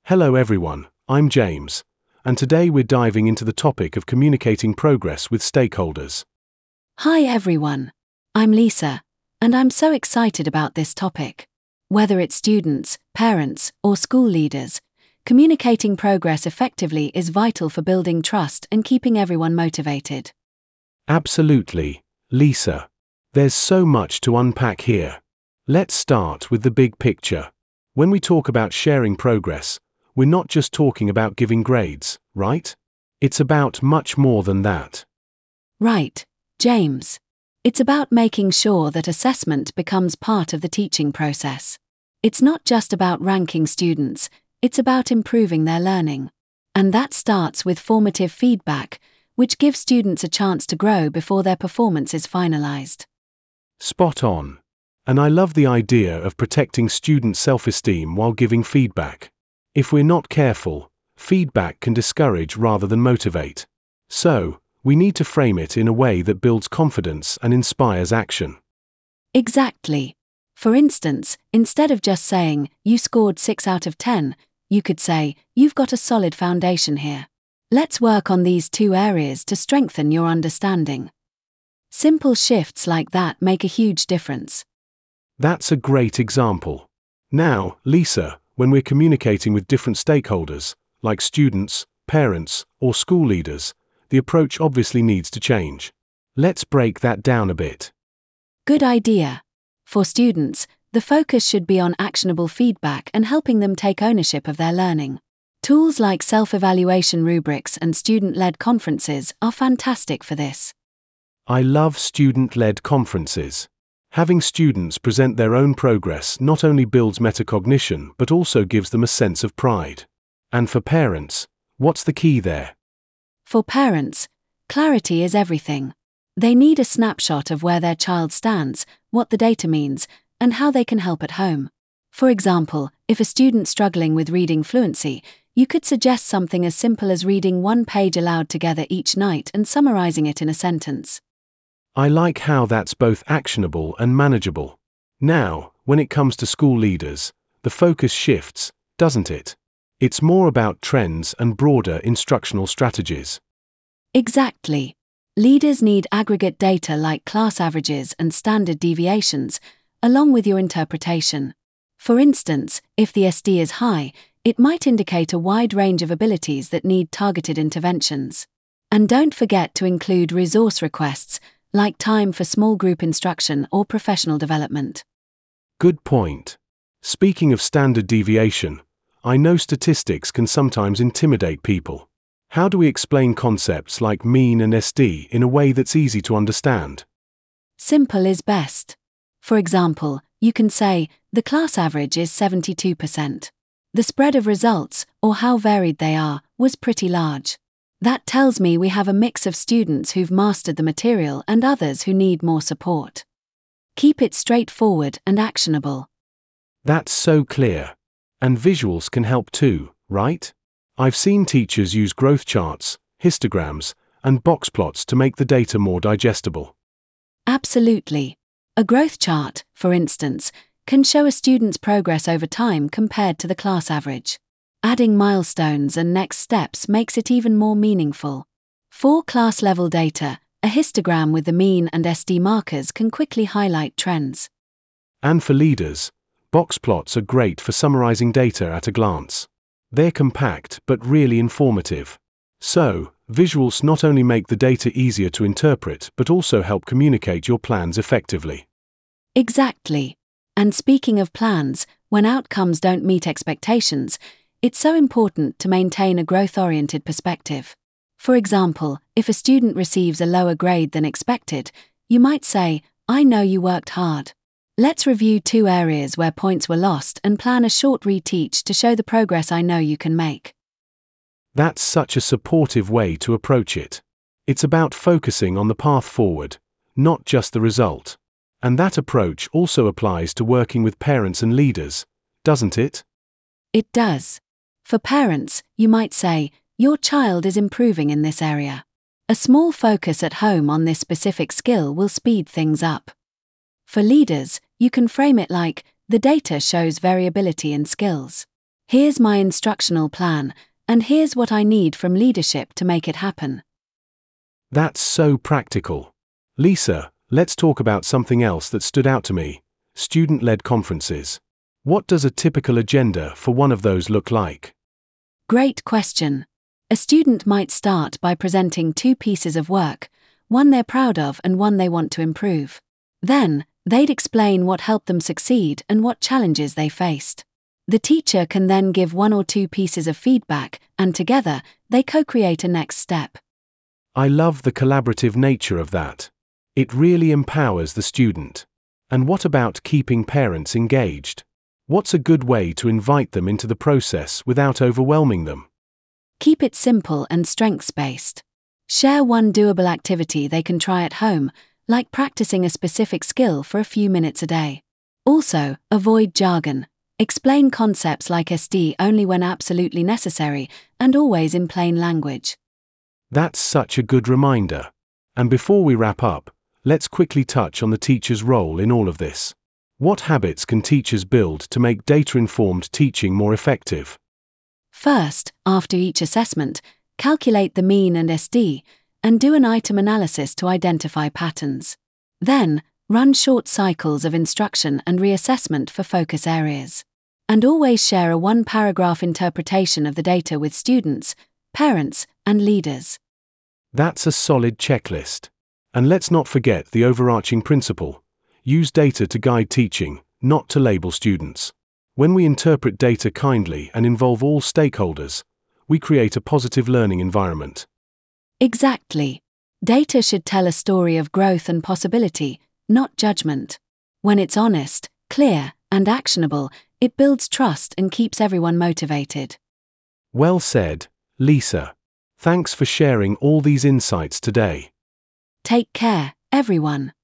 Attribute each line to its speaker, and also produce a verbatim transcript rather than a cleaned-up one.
Speaker 1: Hello everyone, I'm James, and today we're diving into the topic of communicating progress with stakeholders.
Speaker 2: Hi everyone, I'm Lisa, and I'm so excited about this topic. Whether it's students, parents, or school leaders, communicating progress effectively is vital for building trust and keeping everyone motivated.
Speaker 1: Absolutely, Lisa. There's so much to unpack here. Let's start with the big picture. When we talk about sharing progress, we're not just talking about giving grades, right? It's about much more than that.
Speaker 2: Right, James. It's about making sure that assessment becomes part of the teaching process. It's not just about ranking students, it's about improving their learning. And that starts with formative feedback, which gives students a chance to grow before their performance is finalized.
Speaker 1: Spot on. And I love the idea of protecting student self-esteem while giving feedback. If we're not careful, feedback can discourage rather than motivate. So, we need to frame it in a way that builds confidence and inspires action.
Speaker 2: Exactly. For instance, instead of just saying, "You scored six out of ten, you could say, "You've got a solid foundation here. Let's work on these two areas to strengthen your understanding." Simple shifts like that make a huge difference.
Speaker 1: That's a great example. Now, Lisa, when we're communicating with different stakeholders, like students, parents, or school leaders, the approach obviously needs to change. Let's break that down a bit.
Speaker 2: Good idea. For students, the focus should be on actionable feedback and helping them take ownership of their learning. Tools like self-evaluation rubrics and student-led conferences are fantastic for this.
Speaker 1: I love student-led conferences. Having students present their own progress not only builds metacognition but also gives them a sense of pride. And for parents, what's the key there?
Speaker 2: For parents, clarity is everything. They need a snapshot of where their child stands, what the data means, and how they can help at home. For example, if a student's struggling with reading fluency, you could suggest something as simple as reading one page aloud together each night and summarizing it in a sentence.
Speaker 1: I like how that's both actionable and manageable. Now, when it comes to school leaders, the focus shifts, doesn't it? It's more about trends and broader instructional strategies.
Speaker 2: Exactly. Leaders need aggregate data like class averages and standard deviations, along with your interpretation. For instance, if the S D is high, it might indicate a wide range of abilities that need targeted interventions. And don't forget to include resource requests, like time for small group instruction or professional development.
Speaker 1: Good point. Speaking of standard deviation, I know statistics can sometimes intimidate people. How do we explain concepts like mean and S D in a way that's easy to understand?
Speaker 2: Simple is best. For example, you can say, the class average is seventy-two percent. The spread of results, or how varied they are, was pretty large. That tells me we have a mix of students who've mastered the material and others who need more support. Keep it straightforward and actionable.
Speaker 1: That's so clear. And visuals can help too, right? I've seen teachers use growth charts, histograms, and box plots to make the data more digestible.
Speaker 2: Absolutely. A growth chart, for instance, can show a student's progress over time compared to the class average. Adding milestones and next steps makes it even more meaningful. For class-level data, a histogram with the mean and S D markers can quickly highlight trends.
Speaker 1: And for leaders, box plots are great for summarizing data at a glance. They're compact but really informative. So, visuals not only make the data easier to interpret but also help communicate your plans effectively.
Speaker 2: Exactly. And speaking of plans, when outcomes don't meet expectations, it's so important to maintain a growth-oriented perspective. For example, if a student receives a lower grade than expected, you might say, "I know you worked hard. Let's review two areas where points were lost and plan a short reteach to show the progress I know you can make."
Speaker 1: That's such a supportive way to approach it. It's about focusing on the path forward, not just the result. And that approach also applies to working with parents and leaders, doesn't it?
Speaker 2: It does. For parents, you might say, "Your child is improving in this area. A small focus at home on this specific skill will speed things up." For leaders, you can frame it like, "The data shows variability in skills. Here's my instructional plan, and here's what I need from leadership to make it happen.
Speaker 1: That's so practical. Lisa, let's talk about something else that stood out to me: student-led conferences. What does a typical agenda for one of those look like?
Speaker 2: Great question. A student might start by presenting two pieces of work, one they're proud of and one they want to improve. Then, they'd explain what helped them succeed and what challenges they faced. The teacher can then give one or two pieces of feedback, and together, they co-create a next step.
Speaker 1: I love the collaborative nature of that. It really empowers the student. And what about keeping parents engaged? What's a good way to invite them into the process without overwhelming them?
Speaker 2: Keep it simple and strengths-based. Share one doable activity they can try at home, like practicing a specific skill for a few minutes a day. Also, avoid jargon. Explain concepts like S D only when absolutely necessary, and always in plain language.
Speaker 1: That's such a good reminder. And before we wrap up, let's quickly touch on the teacher's role in all of this. What habits can teachers build to make data-informed teaching more effective?
Speaker 2: First, after each assessment, calculate the mean and S D, and do an item analysis to identify patterns. Then, run short cycles of instruction and reassessment for focus areas. And always share a one-paragraph interpretation of the data with students, parents, and leaders.
Speaker 1: That's a solid checklist. And let's not forget the overarching principle: use data to guide teaching, not to label students. When we interpret data kindly and involve all stakeholders, we create a positive learning environment.
Speaker 2: Exactly. Data should tell a story of growth and possibility, not judgment. When it's honest, clear, and actionable, it builds trust and keeps everyone motivated.
Speaker 1: Well said, Lisa. Thanks for sharing all these insights today.
Speaker 2: Take care, everyone.